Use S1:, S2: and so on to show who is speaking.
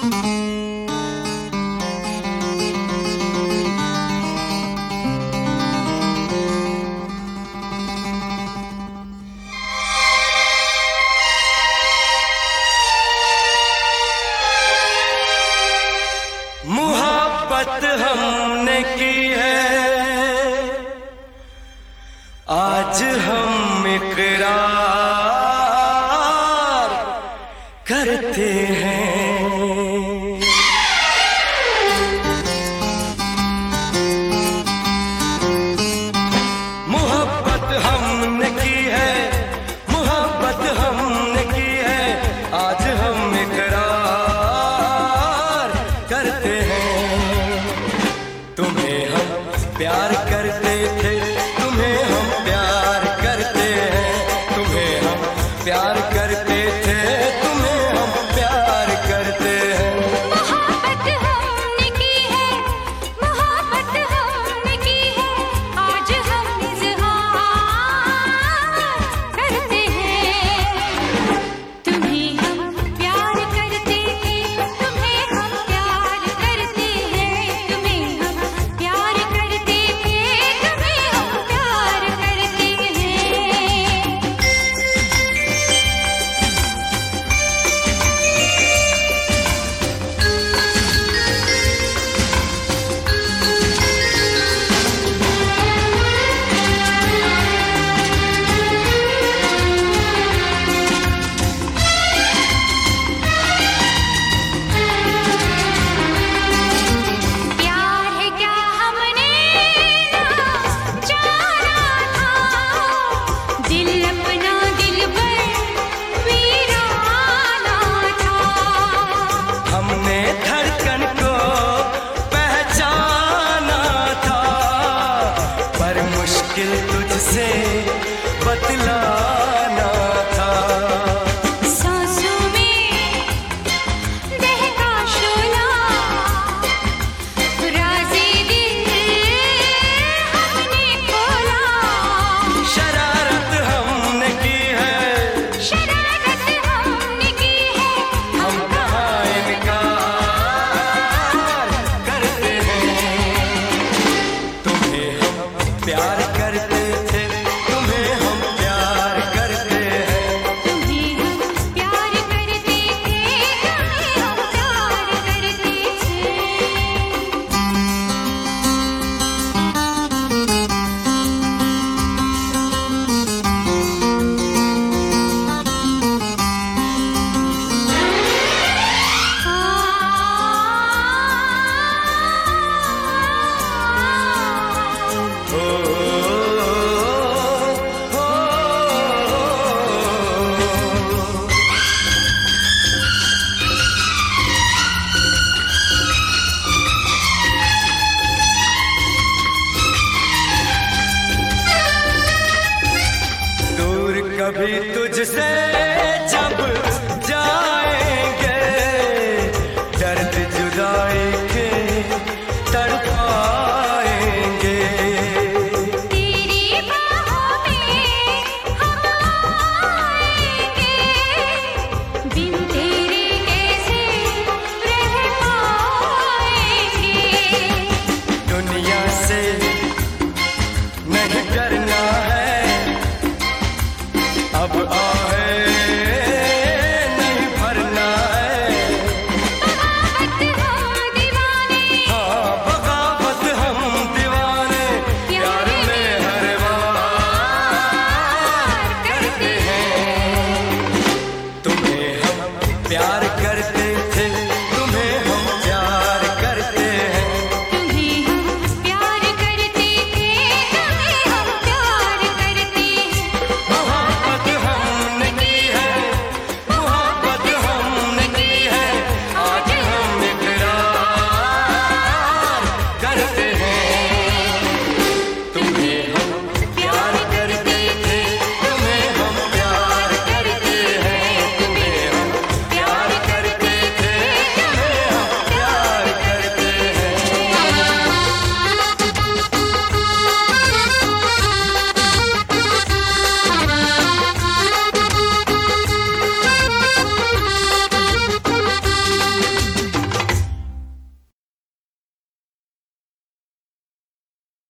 S1: मोहब्बत हमने की है, आज हम इकरार करते हैं। मोहब्बत हमने की है, मोहब्बत हमने की है, आज हम इकरार करते हैं। तुम्हें हम प्यार करते थे, तुम्हें हम प्यार करते हैं, तुम्हें हम प्यार करते थे, तुम्हें हम प्यार करते हैं।
S2: मोहब्बत हमने की है, मोहब्बत हमने की है, आज हम इज़हार करते हैं। तुम्हें हम प्यार करते थे, तुम्हें हम प्यार करते हैं, तुम्हें हम प्यार करते थे, तुम्हें हम प्यार करते प्यार है क्या हमने ना जाना था, दिल अपना दिलबर वीराना था।
S1: हमने धड़कन को पहचाना था, पर मुश्किल तुझसे बतलाना था।
S2: सांसों में दहका शोला, राज़े दिल हमने खोला।
S1: शरारत हमने की है,
S2: शरारत हमने की है,
S1: हम कहाँ इनकार करते हैं। तुम्हें हम प्यार करते थे, तुम्हें हम प्यार करते हैं।
S2: तुम्हें हम प्यार करते थे, तुम्हें हम प्यार करते थे।
S1: ओ, ओ, ओ, दूर कभी तुझसे जब जाएंगे, दर्द जुदाई के तड़पाएंगे।
S2: तेरी बाहों में हम आएंगे, बिन तेरे कैसे रह पाएंगे।
S1: दुनिया से नहीं डरना है, अब आहे नहीं भरना है।
S2: बगावत हम दीवाने,
S1: हाँ बगावत हम दीवाने, प्यार में हर बार करते हैं। तुम्हें हम प्यार करते